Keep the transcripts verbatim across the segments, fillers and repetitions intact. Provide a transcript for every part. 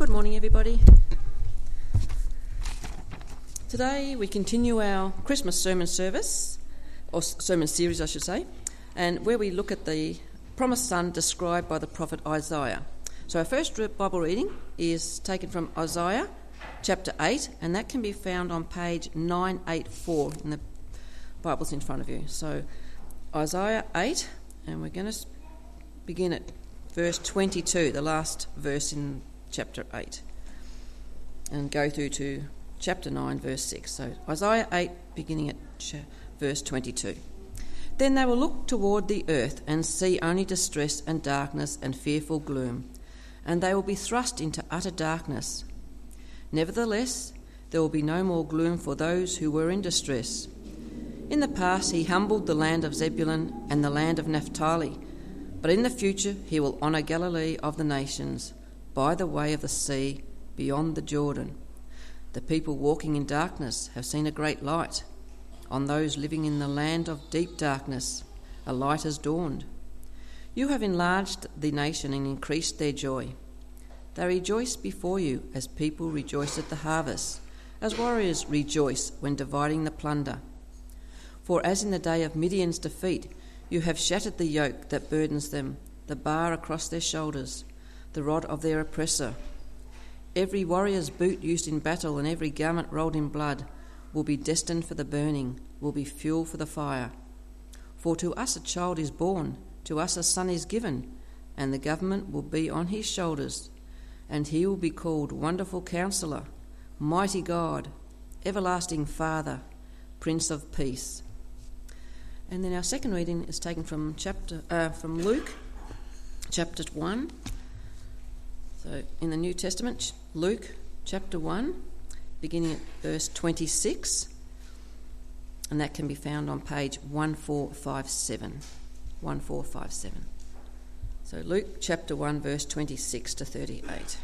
Good morning, everybody. Today we continue our Christmas sermon service, or sermon series I should say, and where we look at the promised son described by the prophet Isaiah. So our first Bible reading is taken from Isaiah chapter eight, and that can be found on page nine eighty-four in the Bibles in front of you. So Isaiah eight, and we're going to begin at verse twenty-two, the last verse in chapter eight, and go through to chapter nine, verse six. So Isaiah eight, beginning at verse twenty-two. Then they will look toward the earth and see only distress and darkness and fearful gloom, and they will be thrust into utter darkness. Nevertheless, there will be no more gloom for those who were in distress. In the past he humbled the land of Zebulun and the land of Naphtali, but in the future he will honour Galilee of the nations, by the way of the sea, beyond the Jordan. The people walking in darkness have seen a great light. On those living in the land of deep darkness, a light has dawned. You have enlarged the nation and increased their joy. They rejoice before you as people rejoice at the harvest, as warriors rejoice when dividing the plunder. For as in the day of Midian's defeat, you have shattered the yoke that burdens them, the bar across their shoulders, the rod of their oppressor. Every warrior's boot used in battle and every garment rolled in blood will be destined for the burning, will be fuel for the fire. For to us a child is born, to us a son is given, and the government will be on his shoulders, and he will be called Wonderful Counselor, Mighty God, Everlasting Father, Prince of Peace. And then our second reading is taken from chapter uh, from Luke, chapter one. So in the New Testament, Luke chapter one, beginning at verse twenty-six, and that can be found on page one four five seven. one four five seven. So Luke chapter one, verse twenty-six to thirty-eight.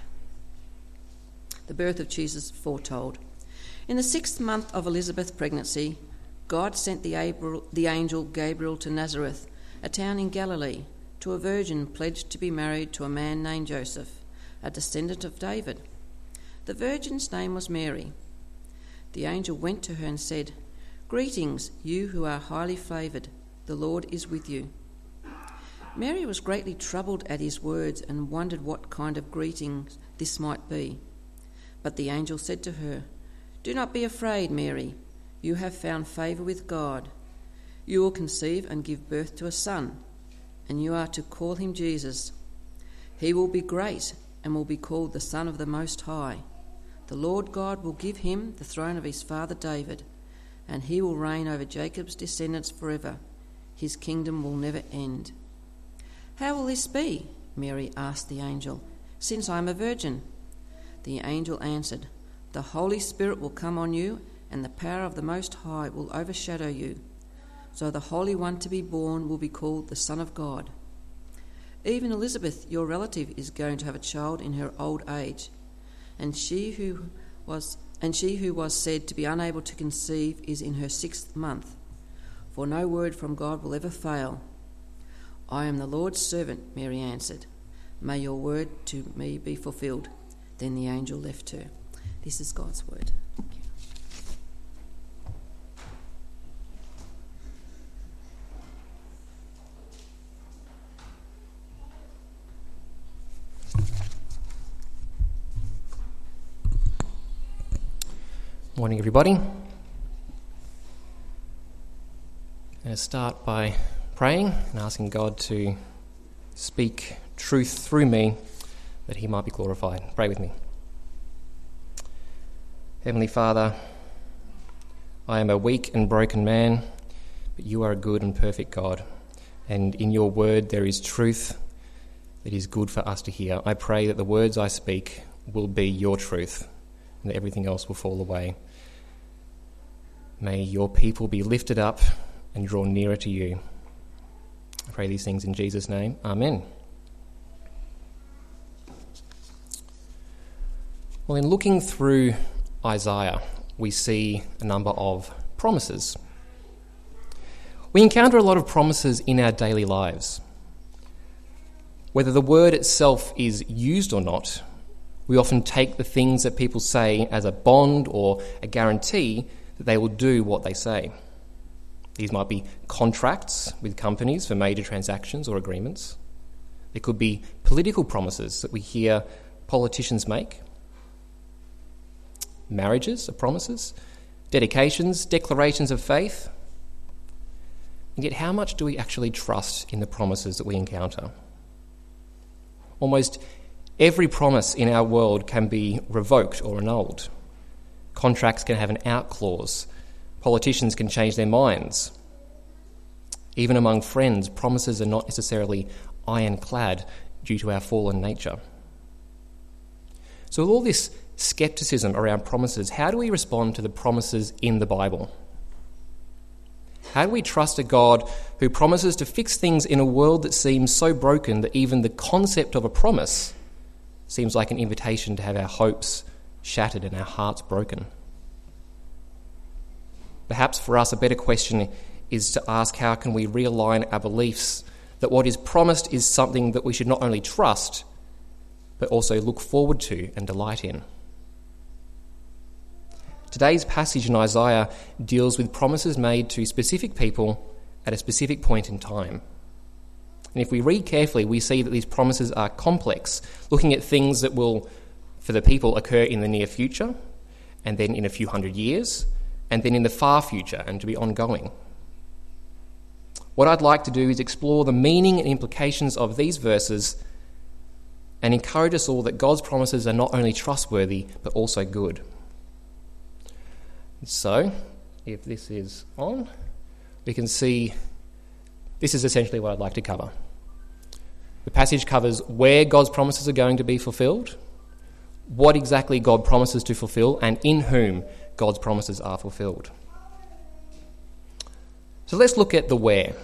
The birth of Jesus foretold. In the sixth month of Elizabeth's pregnancy, God sent the, Abel, the angel Gabriel to Nazareth, a town in Galilee, to a virgin pledged to be married to a man named Joseph, a descendant of David. The virgin's name was Mary. The angel went to her and said, "Greetings, you who are highly favoured, the Lord is with you." Mary was greatly troubled at his words and wondered what kind of greeting this might be. But the angel said to her, "Do not be afraid, Mary. You have found favour with God. You will conceive and give birth to a son, and you are to call him Jesus. He will be great and will be called the Son of the Most High. The Lord God will give him the throne of his father David, and he will reign over Jacob's descendants forever. His kingdom will never end." "How will this be?" Mary asked the angel, "since I am a virgin?" The angel answered, "The Holy Spirit will come on you, and the power of the Most High will overshadow you. So the Holy One to be born will be called the Son of God. Even Elizabeth, your relative, is going to have a child in her old age, and she who was and she who was said to be unable to conceive is in her sixth month. For no word from God will ever fail." "I am the Lord's servant," Mary answered. "May your word to me be fulfilled." Then the angel left her. This is God's word. Thank you. Morning, everybody. I'm going to start by praying and asking God to speak truth through me that he might be glorified. Pray with me. Heavenly Father, I am a weak and broken man, but you are a good and perfect God, and in your word there is truth that is good for us to hear. I pray that the words I speak will be your truth, and that everything else will fall away. May your people be lifted up and draw nearer to you. I pray these things in Jesus' name. Amen. Well, in looking through Isaiah, we see a number of promises. We encounter a lot of promises in our daily lives. Whether the word itself is used or not, We often take the things that people say as a bond or a guarantee that they will do what they say. These might be contracts with companies for major transactions or agreements. There could be political promises that we hear politicians make. Marriages are promises, dedications, declarations of faith. And yet how much do we actually trust in the promises that we encounter? Almost every promise in our world can be revoked or annulled. Contracts can have an out clause. Politicians can change their minds. Even among friends, promises are not necessarily ironclad due to our fallen nature. So with all this scepticism around promises, how do we respond to the promises in the Bible? How do we trust a God who promises to fix things in a world that seems so broken that even the concept of a promise seems like an invitation to have our hopes shattered and our hearts broken? Perhaps for us a better question is to ask, how can we realign our beliefs that what is promised is something that we should not only trust but also look forward to and delight in? Today's passage in Isaiah deals with promises made to specific people at a specific point in time. And if we read carefully, we see that these promises are complex, looking at things that will, for the people, occur in the near future, and then in a few hundred years, and then in the far future, and to be ongoing. What I'd like to do is explore the meaning and implications of these verses and encourage us all that God's promises are not only trustworthy, but also good. So, if this is on, we can see this is essentially what I'd like to cover. The passage covers where God's promises are going to be fulfilled, what exactly God promises to fulfill, and in whom God's promises are fulfilled. So let's look at the where.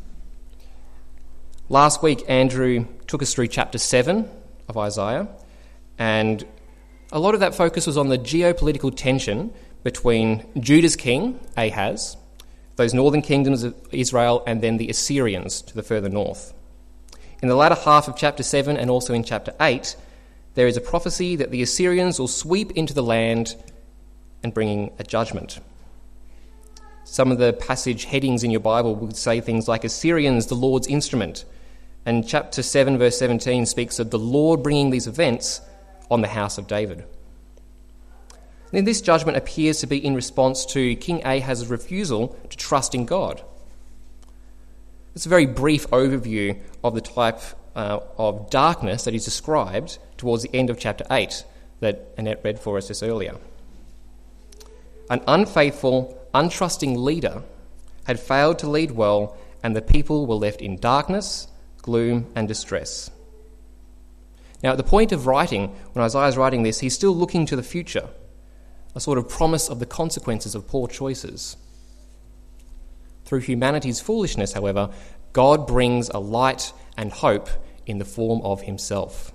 Last week, Andrew took us through chapter seven of Isaiah, and a lot of that focus was on the geopolitical tension between Judah's king, Ahaz, those northern kingdoms of Israel, and then the Assyrians to the further north. In the latter half of chapter seven and also in chapter eight, there is a prophecy that the Assyrians will sweep into the land and bringing a judgment. Some of the passage headings in your Bible would say things like Assyrians, the Lord's instrument, and chapter seven verse seventeen speaks of the Lord bringing these events on the house of David. Then this judgment appears to be in response to King Ahaz's refusal to trust in God. It's a very brief overview of the type uh, of darkness that is described towards the end of chapter eight that Annette read for us just earlier. An unfaithful, untrusting leader had failed to lead well, and the people were left in darkness, gloom, and distress. Now, at the point of writing, when Isaiah is writing this, he's still looking to the future, a sort of promise of the consequences of poor choices. Through humanity's foolishness, however, God brings a light and hope in the form of himself.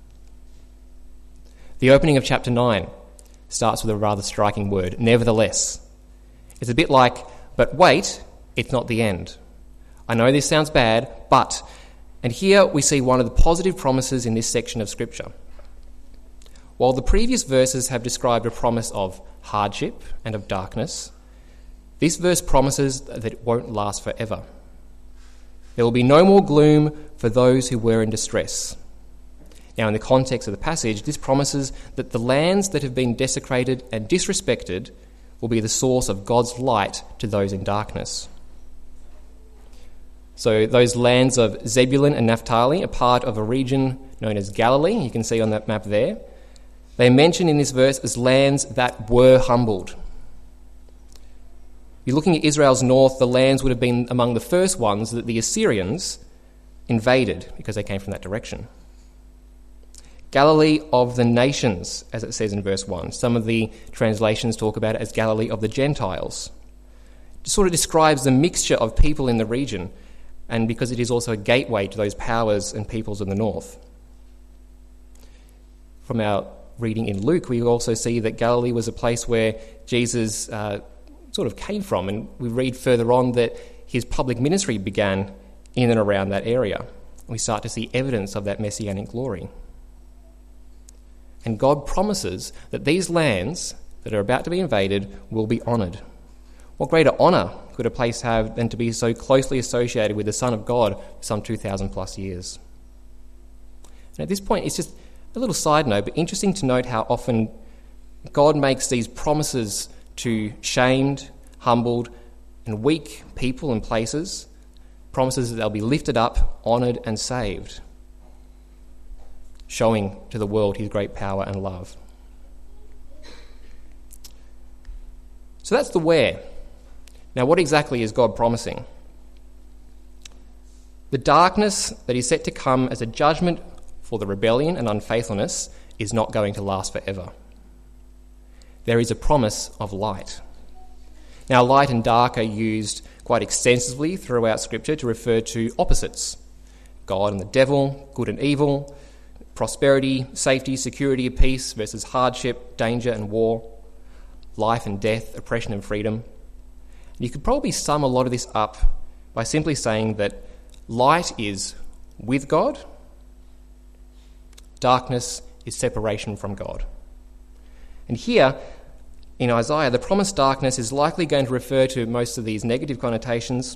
The opening of chapter nine starts with a rather striking word, nevertheless. It's a bit like, but wait, it's not the end. I know this sounds bad, but, and here we see one of the positive promises in this section of Scripture. While the previous verses have described a promise of hardship and of darkness, this verse promises that it won't last forever. There will be no more gloom for those who were in distress. Now, in the context of the passage, this promises that the lands that have been desecrated and disrespected will be the source of God's light to those in darkness. So those lands of Zebulun and Naphtali are part of a region known as Galilee. You can see on that map there. They are mentioned in this verse as lands that were humbled. You're looking at Israel's north, the lands would have been among the first ones that the Assyrians invaded because they came from that direction. Galilee of the nations, as it says in verse one. Some of the translations talk about it as Galilee of the Gentiles. It sort of describes the mixture of people in the region, and because it is also a gateway to those powers and peoples in the north. From our reading in Luke, we also see that Galilee was a place where Jesus uh, sort of came from, and we read further on that his public ministry began in and around that area. We start to see evidence of that messianic glory. And God promises that these lands that are about to be invaded will be honoured. What greater honour could a place have than to be so closely associated with the Son of God for some two thousand plus years? And at this point, it's just a little side note, but interesting to note how often God makes these promises to shamed, humbled, and weak people and places, promises that they'll be lifted up, honoured, and saved, showing to the world his great power and love. So that's the where. Now, what exactly is God promising? The darkness that is set to come as a judgment for the rebellion and unfaithfulness is not going to last forever. There is a promise of light. Now, light and dark are used quite extensively throughout Scripture to refer to opposites: God and the devil, good and evil, prosperity, safety, security, peace versus hardship, danger and war, life and death, oppression and freedom. You could probably sum a lot of this up by simply saying that light is with God, darkness is separation from God. And here, in Isaiah, the promised darkness is likely going to refer to most of these negative connotations.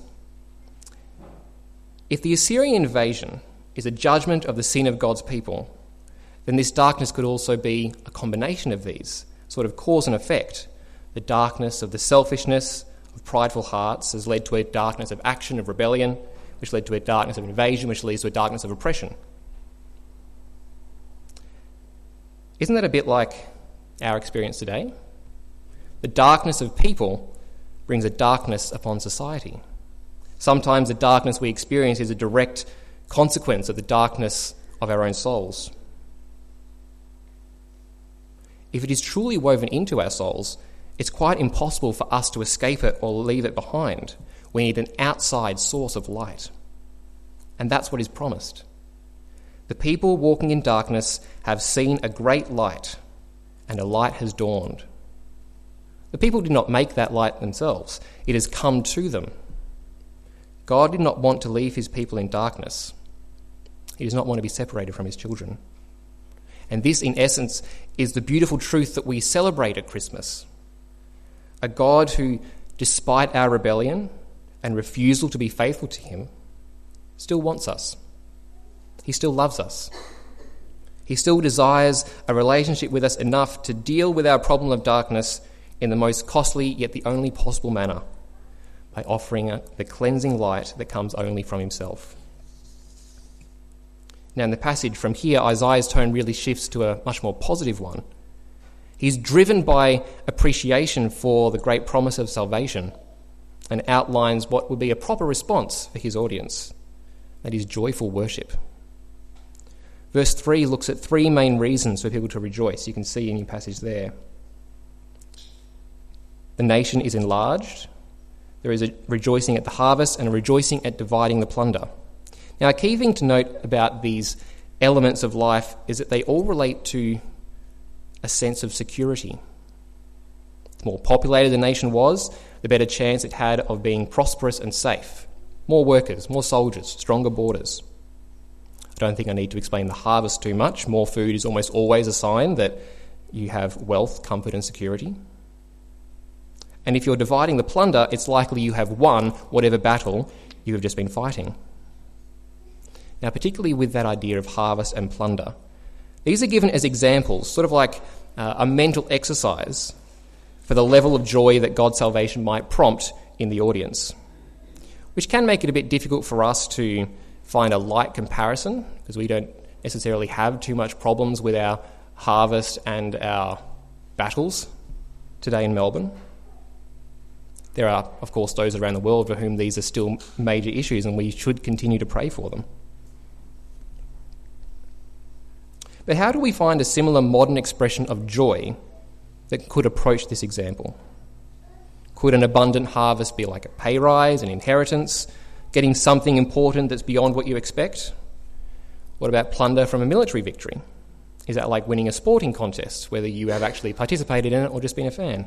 If the Assyrian invasion is a judgment of the sin of God's people, then this darkness could also be a combination of these, sort of cause and effect. The darkness of the selfishness of prideful hearts has led to a darkness of action, of rebellion, which led to a darkness of invasion, which leads to a darkness of oppression. Isn't that a bit like our experience today? The darkness of people brings a darkness upon society. Sometimes the darkness we experience is a direct consequence of the darkness of our own souls. If it is truly woven into our souls, it's quite impossible for us to escape it or leave it behind. We need an outside source of light. And that's what is promised. The people walking in darkness have seen a great light, and a light has dawned. The people did not make that light themselves. It has come to them. God did not want to leave his people in darkness. He does not want to be separated from his children. And this, in essence, is the beautiful truth that we celebrate at Christmas. A God who, despite our rebellion and refusal to be faithful to him, still wants us. He still loves us. He still desires a relationship with us enough to deal with our problem of darkness in the most costly yet the only possible manner, by offering the cleansing light that comes only from himself. Now, in the passage from here, Isaiah's tone really shifts to a much more positive one. He's driven by appreciation for the great promise of salvation and outlines what would be a proper response for his audience. That is joyful worship. Verse three looks at three main reasons for people to rejoice. You can see in your passage there. The nation is enlarged. There is a rejoicing at the harvest and a rejoicing at dividing the plunder. Now, a key thing to note about these elements of life is that they all relate to a sense of security. The more populated the nation was, the better chance it had of being prosperous and safe. More workers, more soldiers, stronger borders. I don't think I need to explain the harvest too much. More food is almost always a sign that you have wealth, comfort and security. And if you're dividing the plunder, it's likely you have won whatever battle you have just been fighting. Now, particularly with that idea of harvest and plunder, these are given as examples, sort of like uh, a mental exercise for the level of joy that God's salvation might prompt in the audience, which can make it a bit difficult for us to find a light comparison, because we don't necessarily have too much problems with our harvest and our battles today in Melbourne. There are, of course, those around the world for whom these are still major issues, and we should continue to pray for them. But how do we find a similar modern expression of joy that could approach this example? Could an abundant harvest be like a pay rise, an inheritance, getting something important that's beyond what you expect? What about plunder from a military victory? Is that like winning a sporting contest, whether you have actually participated in it or just been a fan?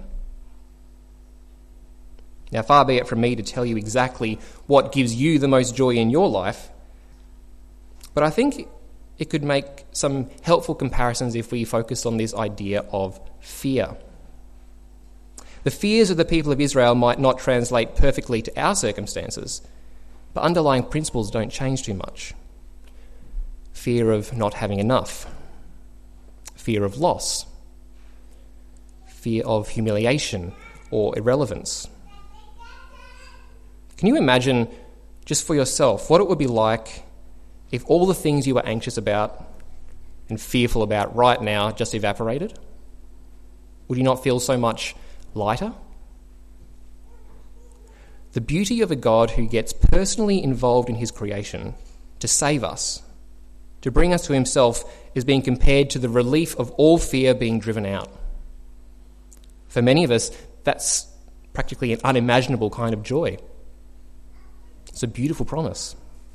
Now, far be it from me to tell you exactly what gives you the most joy in your life, but I think it could make some helpful comparisons if we focus on this idea of fear. The fears of the people of Israel might not translate perfectly to our circumstances, but underlying principles don't change too much. Fear of not having enough, fear of loss, fear of humiliation or irrelevance. Can you imagine, just for yourself, what it would be like if all the things you were anxious about and fearful about right now just evaporated? Would you not feel so much lighter? The beauty of a God who gets personally involved in his creation to save us, to bring us to himself, is being compared to the relief of all fear being driven out. For many of us, that's practically an unimaginable kind of joy. It's a beautiful promise.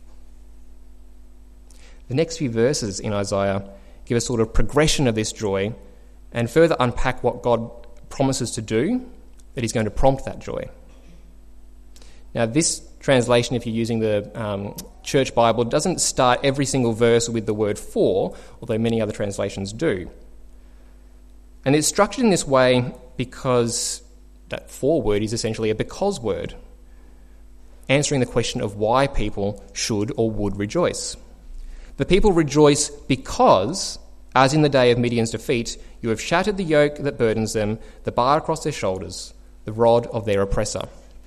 The next few verses in Isaiah give a sort of progression of this joy and further unpack what God promises to do, that he's going to prompt that joy. Now, this translation, if you're using the um, Church Bible, doesn't start every single verse with the word for, although many other translations do. And it's structured in this way because that for word is essentially a because word, answering the question of why people should or would rejoice. The people rejoice because, as in the day of Midian's defeat, you have shattered the yoke that burdens them, the bar across their shoulders, the rod of their oppressor.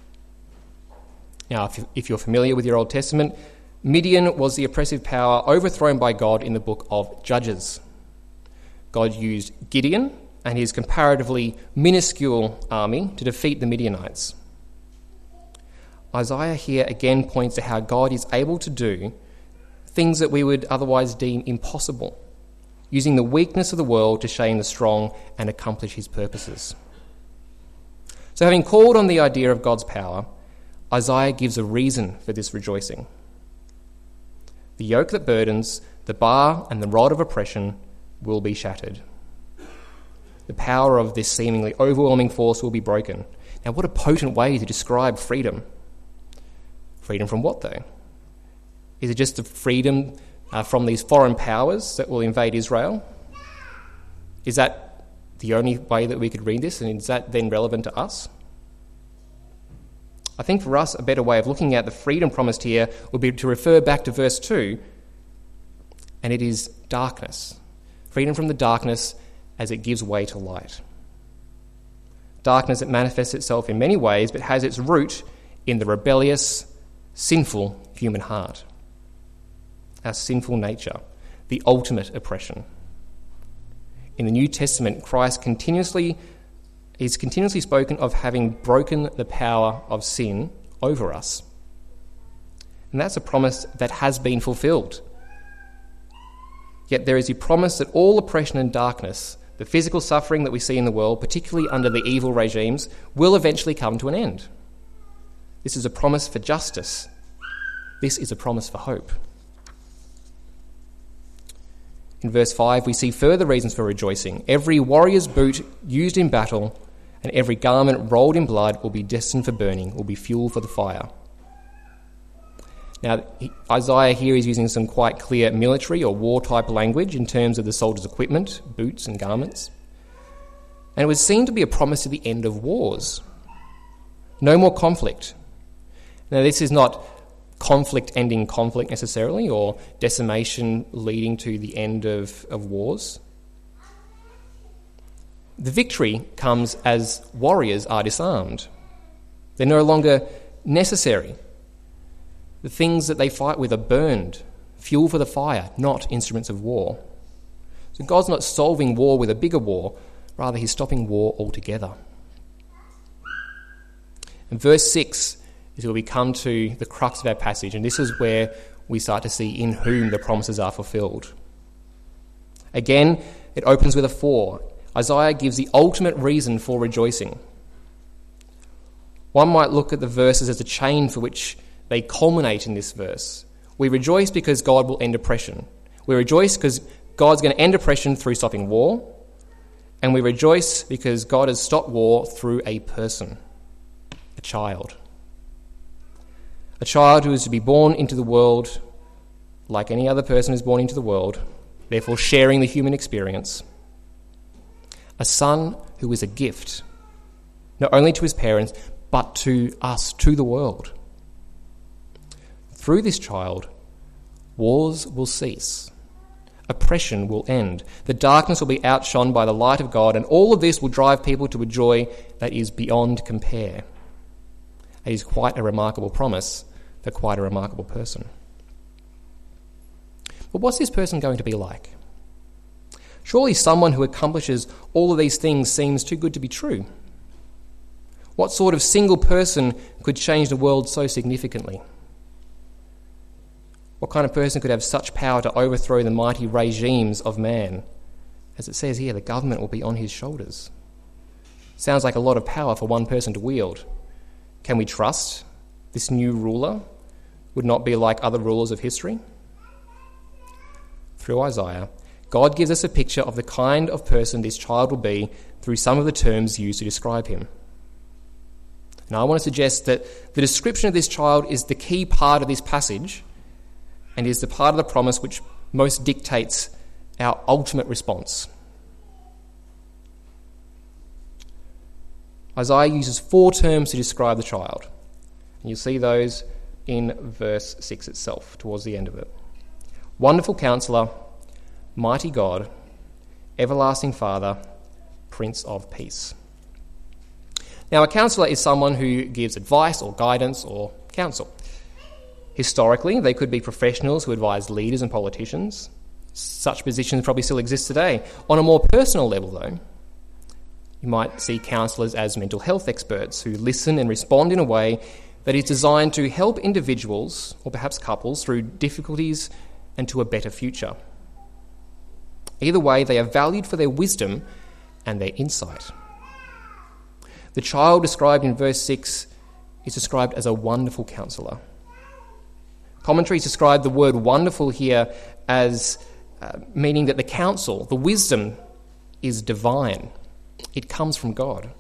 Now, if you're familiar with your Old Testament, Midian was the oppressive power overthrown by God in the book of Judges. God used Gideon and his comparatively minuscule army to defeat the Midianites. Isaiah here again points to how God is able to do things that we would otherwise deem impossible, using the weakness of the world to shame the strong and accomplish his purposes. So having called on the idea of God's power, Isaiah gives a reason for this rejoicing. The yoke that burdens, the bar and the rod of oppression will be shattered. The power of this seemingly overwhelming force will be broken. Now, what a potent way to describe freedom. Freedom from what, though? Is it just the freedom uh, from these foreign powers that will invade Israel? Is that the only way that we could read this, and is that then relevant to us? I think for us, a better way of looking at the freedom promised here would be to refer back to verse two, and it is darkness. Freedom from the darkness as it gives way to light. Darkness that manifests itself in many ways, but has its root in the rebellious, sinful human heart. Our sinful nature, the ultimate oppression. In the New Testament, Christ continuously is continuously spoken of having broken the power of sin over us. And that's a promise that has been fulfilled. Yet there is a promise that all oppression and darkness, the physical suffering that we see in the world, particularly under the evil regimes, will eventually come to an end. This is a promise for justice. This is a promise for hope. In verse five, we see further reasons for rejoicing. Every warrior's boot used in battle and every garment rolled in blood will be destined for burning, will be fuel for the fire. Now, Isaiah here is using some quite clear military or war-type language in terms of the soldiers' equipment, boots and garments. And it was seen to be a promise to the end of wars. No more conflict. Now, this is not conflict ending conflict necessarily, or decimation leading to the end of, of wars. The victory comes as warriors are disarmed. They're no longer necessary. The things that they fight with are burned, fuel for the fire, not instruments of war. So God's not solving war with a bigger war, rather he's stopping war altogether. And verse six is where we come to the crux of our passage, and this is where we start to see in whom the promises are fulfilled. Again, it opens with a for. Isaiah gives the ultimate reason for rejoicing. One might look at the verses as a chain for which they culminate in this verse. We rejoice because God will end oppression. We rejoice because God's going to end oppression through stopping war. And we rejoice because God has stopped war through a person, a child. A child who is to be born into the world like any other person who's born into the world, therefore sharing the human experience. A son who is a gift, not only to his parents, but to us, to the world. Through this child, wars will cease. Oppression will end. The darkness will be outshone by the light of God, and all of this will drive people to a joy that is beyond compare. It is quite a remarkable promise for quite a remarkable person. But what's this person going to be like? Surely someone who accomplishes all of these things seems too good to be true. What sort of single person could change the world so significantly? What kind of person could have such power to overthrow the mighty regimes of man? As it says here, the government will be on his shoulders. Sounds like a lot of power for one person to wield. Can we trust this new ruler would not be like other rulers of history? Through Isaiah, God gives us a picture of the kind of person this child will be through some of the terms used to describe him. Now, I want to suggest that the description of this child is the key part of this passage and is the part of the promise which most dictates our ultimate response. Isaiah uses four terms to describe the child. And you'll see those in verse six itself, towards the end of it. Wonderful Counselor, Mighty God, Everlasting Father, Prince of Peace. Now, a counsellor is someone who gives advice or guidance or counsel. Historically, they could be professionals who advise leaders and politicians. Such positions probably still exist today. On a more personal level, though, you might see counsellors as mental health experts who listen and respond in a way that is designed to help individuals, or perhaps couples, through difficulties and to a better future. Either way, they are valued for their wisdom and their insight. The child described in verse six is described as a wonderful counsellor. Commentaries describe the word wonderful here as uh, meaning that the counsel, the wisdom, is divine. It comes from God.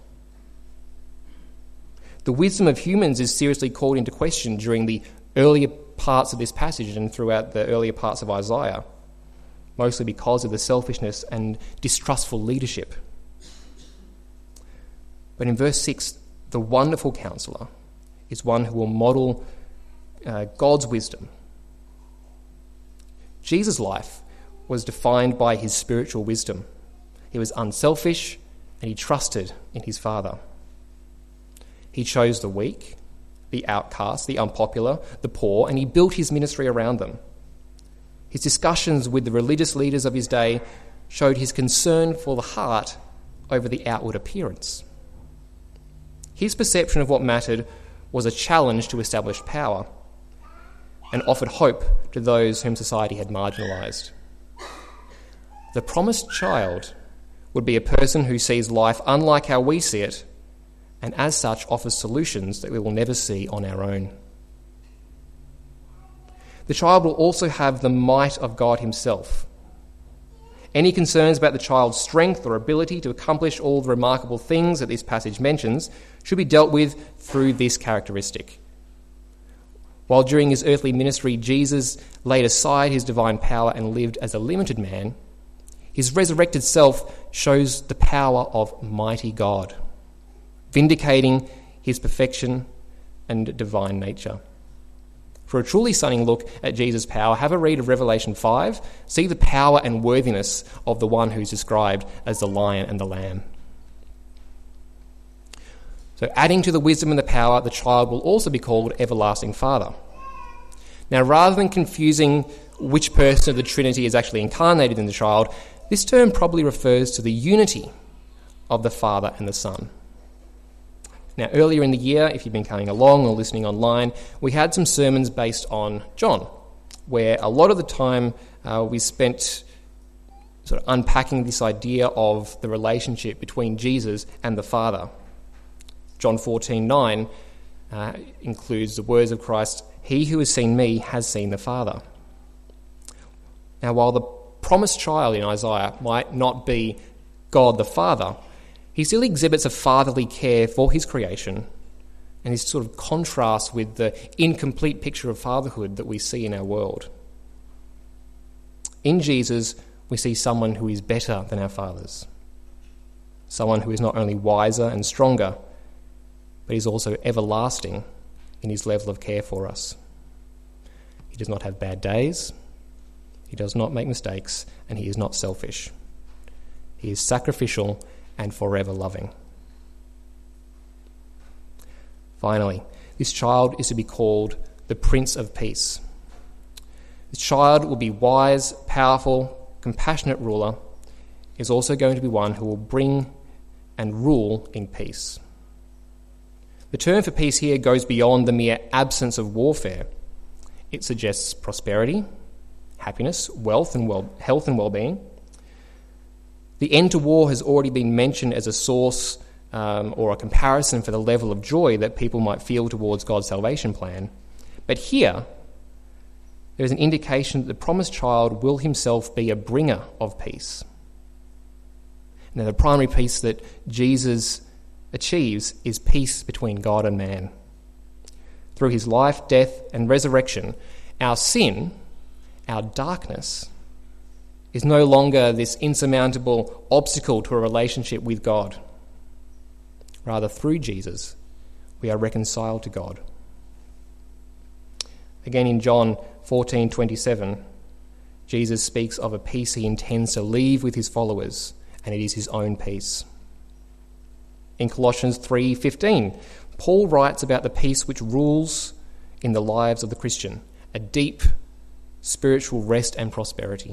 The wisdom of humans is seriously called into question during the earlier parts of this passage and throughout the earlier parts of Isaiah, mostly because of the selfishness and distrustful leadership. But in verse six, the wonderful counsellor is one who will model uh, God's wisdom. Jesus' life was defined by his spiritual wisdom. He was unselfish and he trusted in his Father. He chose the weak, the outcast, the unpopular, the poor, and he built his ministry around them. His discussions with the religious leaders of his day showed his concern for the heart over the outward appearance. His perception of what mattered was a challenge to established power and offered hope to those whom society had marginalised. The promised child would be a person who sees life unlike how we see it, and as such offers solutions that we will never see on our own. The child will also have the might of God himself. Any concerns about the child's strength or ability to accomplish all the remarkable things that this passage mentions should be dealt with through this characteristic. While during his earthly ministry Jesus laid aside his divine power and lived as a limited man, his resurrected self shows the power of mighty God, vindicating his perfection and divine nature. For a truly stunning look at Jesus' power, have a read of Revelation five. See the power and worthiness of the one who's described as the lion and the lamb. So adding to the wisdom and the power, the child will also be called Everlasting Father. Now, rather than confusing which person of the Trinity is actually incarnated in the child, this term probably refers to the unity of the Father and the Son. Now, earlier in the year, if you've been coming along or listening online, we had some sermons based on John, where a lot of the time uh, we spent sort of unpacking this idea of the relationship between Jesus and the Father. John fourteen nine uh, includes the words of Christ, "He who has seen me has seen the Father." Now, while the promised child in Isaiah might not be God the Father, he still exhibits a fatherly care for his creation, and this sort of contrasts with the incomplete picture of fatherhood that we see in our world. In Jesus, we see someone who is better than our fathers. Someone who is not only wiser and stronger, but is also everlasting in his level of care for us. He does not have bad days, he does not make mistakes, and he is not selfish. He is sacrificial and forever loving. Finally, this child is to be called the Prince of Peace. This child will be wise, powerful, compassionate ruler. He is also going to be one who will bring and rule in peace. The term for peace here goes beyond the mere absence of warfare. It suggests prosperity, happiness, wealth and well, health and well-being. The end to war has already been mentioned as a source um, or a comparison for the level of joy that people might feel towards God's salvation plan. But here, there is an indication that the promised child will himself be a bringer of peace. Now, the primary peace that Jesus achieves is peace between God and man. Through his life, death, and resurrection, our sin, our darkness, is no longer this insurmountable obstacle to a relationship with God. Rather, through Jesus, we are reconciled to God. Again, in John fourteen twenty-seven, Jesus speaks of a peace he intends to leave with his followers, and it is his own peace. In Colossians three fifteen, Paul writes about the peace which rules in the lives of the Christian, a deep spiritual rest and prosperity.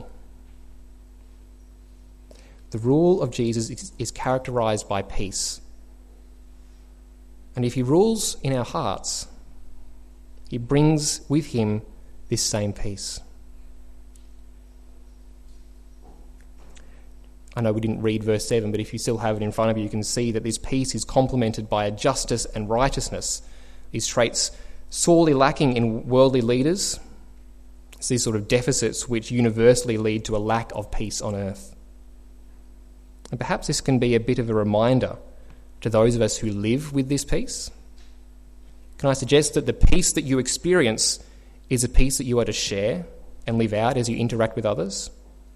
The rule of Jesus is, is characterised by peace. And if he rules in our hearts, he brings with him this same peace. I know we didn't read verse seven, but if you still have it in front of you, you can see that this peace is complemented by a justice and righteousness, these traits sorely lacking in worldly leaders. It's these sort of deficits which universally lead to a lack of peace on earth. And perhaps this can be a bit of a reminder to those of us who live with this peace. Can I suggest that the peace that you experience is a peace that you are to share and live out as you interact with others?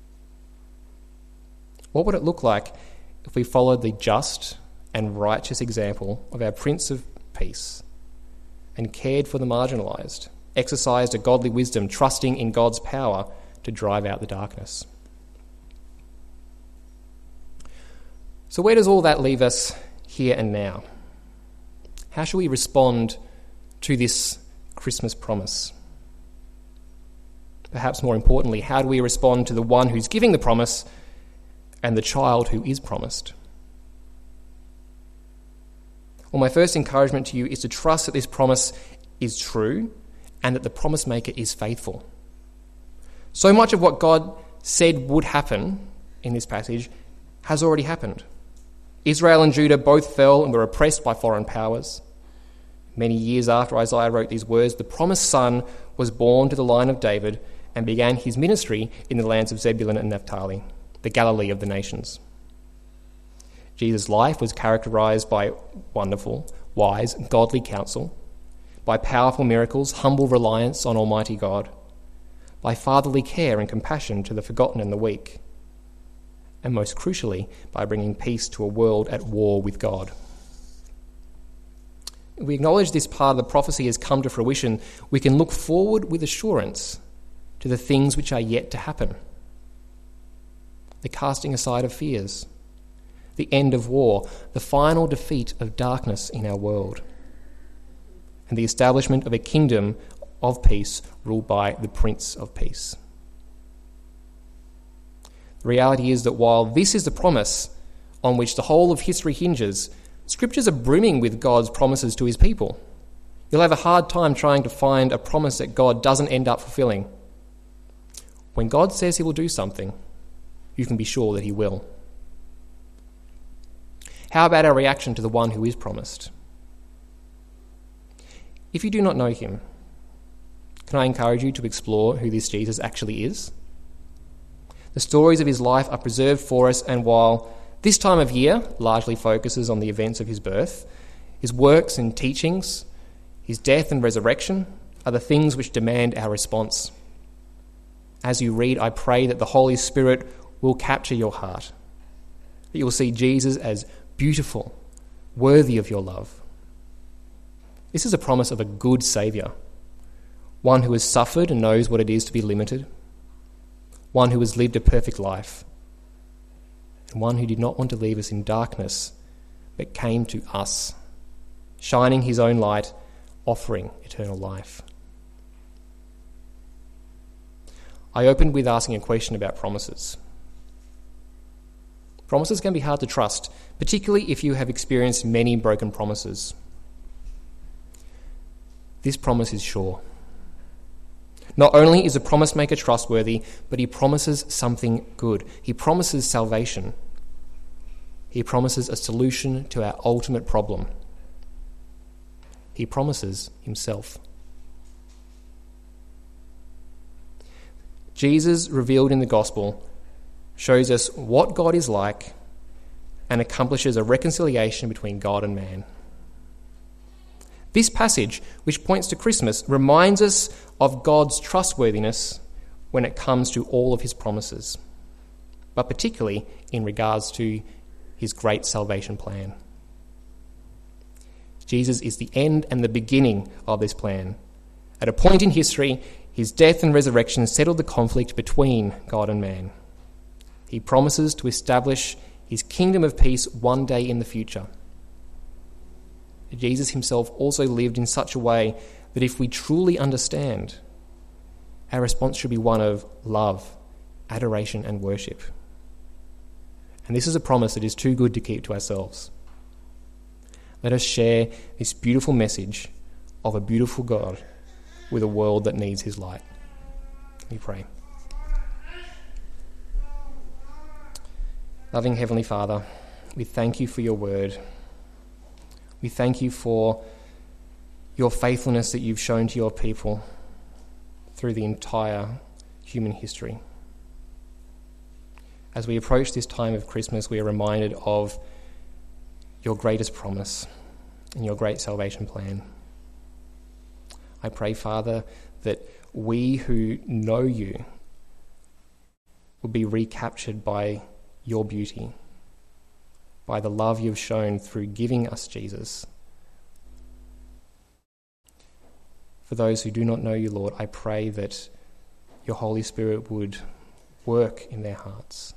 What would it look like if we followed the just and righteous example of our Prince of Peace and cared for the marginalised, exercised a godly wisdom, trusting in God's power to drive out the darkness? So where does all that leave us here and now? How shall we respond to this Christmas promise? Perhaps more importantly, how do we respond to the one who's giving the promise and the child who is promised? Well, my first encouragement to you is to trust that this promise is true and that the promise maker is faithful. So much of what God said would happen in this passage has already happened. Israel and Judah both fell and were oppressed by foreign powers. Many years after Isaiah wrote these words, the promised son was born to the line of David and began his ministry in the lands of Zebulun and Naphtali, the Galilee of the nations. Jesus' life was characterised by wonderful, wise, godly counsel, by powerful miracles, humble reliance on Almighty God, by fatherly care and compassion to the forgotten and the weak, and most crucially, by bringing peace to a world at war with God. If we acknowledge this part of the prophecy has come to fruition, we can look forward with assurance to the things which are yet to happen. The casting aside of fears, the end of war, the final defeat of darkness in our world, and the establishment of a kingdom of peace ruled by the Prince of Peace. The reality is that while this is the promise on which the whole of history hinges, Scriptures are brimming with God's promises to his people. You'll have a hard time trying to find a promise that God doesn't end up fulfilling. When God says he will do something, you can be sure that he will. How about our reaction to the one who is promised? If you do not know him, can I encourage you to explore who this Jesus actually is? The stories of his life are preserved for us, and while this time of year largely focuses on the events of his birth, his works and teachings, his death and resurrection are the things which demand our response. As you read, I pray that the Holy Spirit will capture your heart, that you will see Jesus as beautiful, worthy of your love. This is a promise of a good Saviour, one who has suffered and knows what it is to be limited, one who has lived a perfect life, and one who did not want to leave us in darkness, but came to us, shining his own light, offering eternal life. I opened with asking a question about promises. Promises can be hard to trust, particularly if you have experienced many broken promises. This promise is sure. Not only is a promise maker trustworthy, but he promises something good. He promises salvation. He promises a solution to our ultimate problem. He promises himself. Jesus, revealed in the gospel, shows us what God is like and accomplishes a reconciliation between God and man. This passage, which points to Christmas, reminds us of God's trustworthiness when it comes to all of his promises, but particularly in regards to his great salvation plan. Jesus is the end and the beginning of this plan. At a point in history, his death and resurrection settled the conflict between God and man. He promises to establish his kingdom of peace one day in the future. Jesus himself also lived in such a way that if we truly understand, our response should be one of love, adoration, and worship. And this is a promise that is too good to keep to ourselves. Let us share this beautiful message of a beautiful God with a world that needs his light. We pray. Loving Heavenly Father, we thank you for your word. We thank you for your faithfulness that you've shown to your people through the entire human history. As we approach this time of Christmas, we are reminded of your greatest promise and your great salvation plan. I pray, Father, that we who know you will be recaptured by your beauty, by the love you've shown through giving us Jesus. For those who do not know you, Lord, I pray that your Holy Spirit would work in their hearts.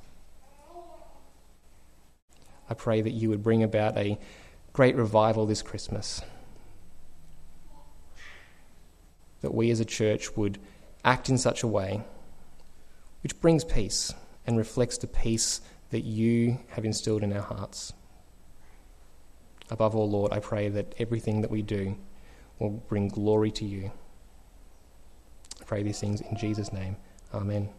I pray that you would bring about a great revival this Christmas, that we as a church would act in such a way which brings peace and reflects the peace that you have instilled in our hearts. Above all, Lord, I pray that everything that we do will bring glory to you. I pray these things in Jesus' name. Amen.